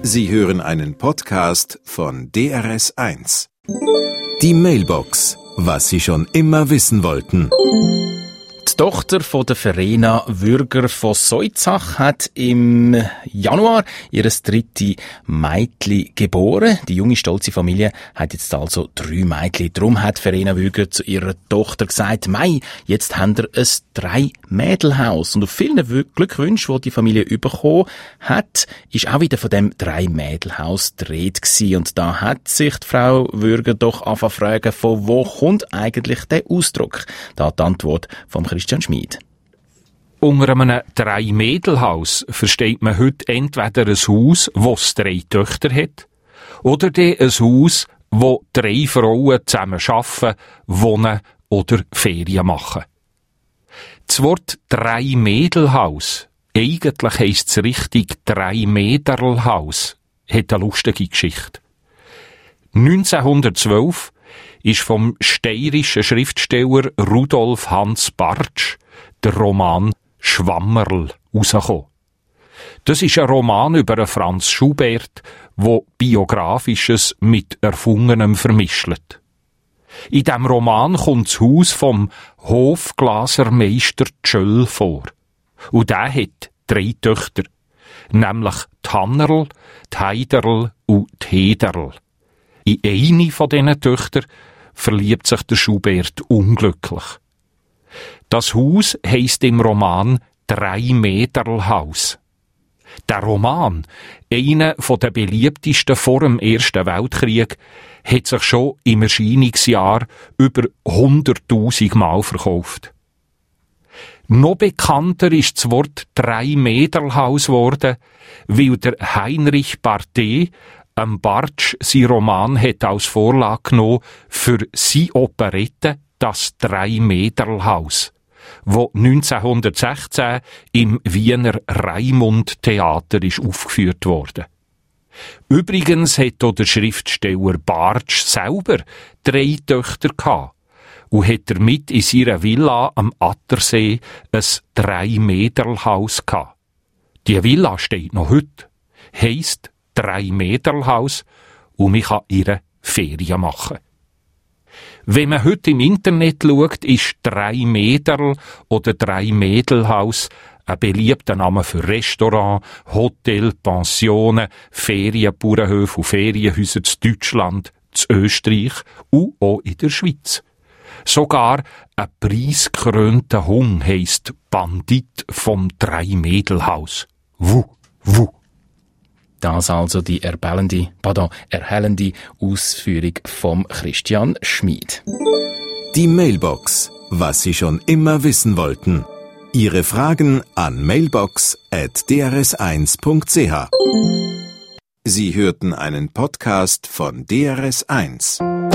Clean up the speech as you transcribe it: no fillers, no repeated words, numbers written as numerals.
Sie hören einen Podcast von DRS1. Die Mailbox, was Sie schon immer wissen wollten. Die Tochter von der Verena Würger von Soizach hat im Januar ihr drittes Mädchen geboren. Die junge, stolze Familie hat jetzt also 3 Mädchen. Darum hat Verena Würger zu ihrer Tochter gesagt, «Mei, jetzt haben wir ein 3-Mädelhaus.» Und auf vielen Glückwünschen, die die Familie bekommen hat, ist auch wieder von dem 3-Mädelhaus die Rede gewesen. Und da hat sich die Frau Würger doch angefangen zu fragen, von wo kommt eigentlich der Ausdruck? Da die Antwort vom Christian Schmid. Unter einem 3-Mädelhaus versteht man heute entweder ein Haus, das 3 Töchter hat, oder ein Haus, wo 3 Frauen zusammen arbeiten, wohnen oder Ferien machen. Das Wort 3-Mädelhaus, eigentlich heisst es richtig 3-Mäderlhaus, hat eine lustige Geschichte. 1912 ist vom steirischen Schriftsteller Rudolf Hans Bartsch der Roman Schwammerl rausgekommen. Das ist ein Roman über einen Franz Schubert, wo Biografisches mit Erfundenem vermischelt. In diesem Roman kommt das Haus vom Hofglasermeister Tschöll vor. Und der hat 3 Töchter, nämlich die Hannerl, die Heiderl und die Hederl. In eine von diesen Töchtern verliebt sich der Schubert unglücklich. Das Haus heisst im Roman 3-Mäderlhaus. Der Roman, einer der beliebtesten vor dem Ersten Weltkrieg, hat sich schon im Erscheinungsjahr über 100.000 Mal verkauft. Noch bekannter ist das Wort 3-Mäderlhaus geworden, weil der Heinrich Barthé Bartsch sein Roman hat als Vorlage genommen für seine Operette «Das 3-Mäderlhaus», wo 1916 im Wiener Raimund-Theater ist aufgeführt wurde. Übrigens hat auch der Schriftsteller Bartsch selber 3 Töchter gehabt und hat damit in seiner Villa am Attersee ein 3-Mäderlhaus gehabt. Die Villa steht noch heute, heisst 3-Mäderlhaus und man kann ihre Ferien machen. Wenn man heute im Internet schaut, ist 3-Mäderl oder 3-Mädelhaus ein beliebter Name für Restaurant, Hotel, Pensionen, Ferienbauernhöfe und Ferienhäuser in Deutschland, in Österreich und auch in der Schweiz. Sogar ein preisgekrönter Hund heisst Bandit vom 3-Mädelhaus. Wuh, wuh. Das also die erhellende Ausführung vom Christian Schmid. Die Mailbox, was Sie schon immer wissen wollten. Ihre Fragen an mailbox@drs1.ch. Sie hörten einen Podcast von DRS1.